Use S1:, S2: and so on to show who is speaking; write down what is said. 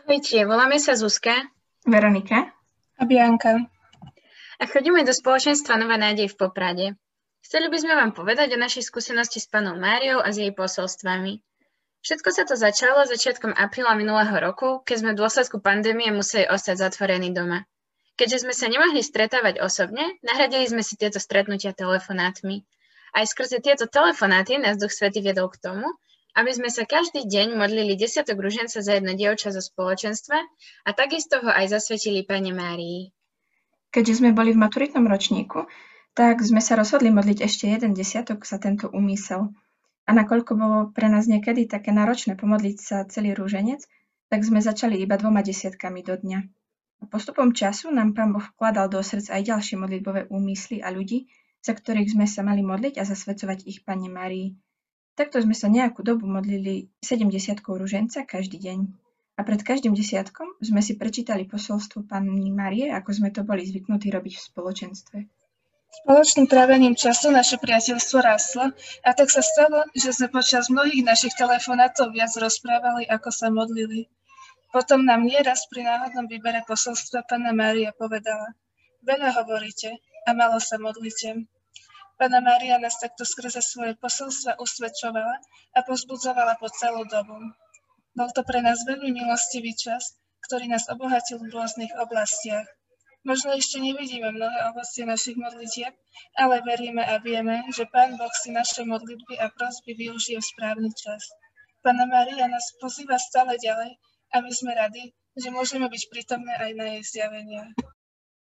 S1: Ahojte, voláme sa Zuzka
S2: Veronika?
S3: A Bianka.
S1: a chodíme do spoločenstva Nová nádej v Poprade. Chceli by sme vám povedať o našej skúsenosti s panou Máriou a s jej posolstvami. Všetko sa to začalo začiatkom apríla minulého roku, keď sme v dôsledku pandémie museli ostať zatvorení doma. Keďže sme sa nemohli stretávať osobne, nahradili sme si tieto stretnutia telefonátmi. Aj skrze tieto telefonáty nás Duch Svätý viedol k tomu, aby sme sa každý deň modlili desiatok ruženca za jedno dievča zo spoločenstva a takisto ho aj zasvetili Panne Márii.
S2: Keďže sme boli v maturitnom ročníku, tak sme sa rozhodli modliť ešte jeden desiatok za tento úmysel. A nakoľko bolo pre nás niekedy také náročné pomodliť sa celý rúženec, tak sme začali iba 2 desiatkami do dňa. A postupom času nám Pán Boh vkladal do srdc aj ďalšie modlitbové úmysly a ľudí, za ktorých sme sa mali modliť a zasvedcovať ich Panne Márii. Takto sme sa nejakú dobu modlili 70 ruženca každý deň. A pred každým desiatkom sme si prečítali posolstvo Panny Márie, ako sme to boli zvyknutí robiť v spoločenstve.
S3: Spoločným trávením času naše priateľstvo rástlo a tak sa stalo, že sme počas mnohých našich telefonátov viac rozprávali, ako sa modlili. Potom nám nieraz pri náhodnom výbere posolstva Panna Mária povedala: veľa hovoríte a málo sa modlíte. Panna Mária nás takto skrze svoje posolstva usvedčovala a povzbudzovala po celú dobu. Bol to pre nás veľmi milostivý čas, ktorý nás obohatil v rôznych oblastiach. Možno ešte nevidíme mnohé ovocie našich modlitieb, ale veríme a vieme, že Pán Boh si naše modlitby a prosby využije v správny čas. Panna Mária nás pozýva stále ďalej a my sme radi, že môžeme byť prítomné aj na jej zjaveniach.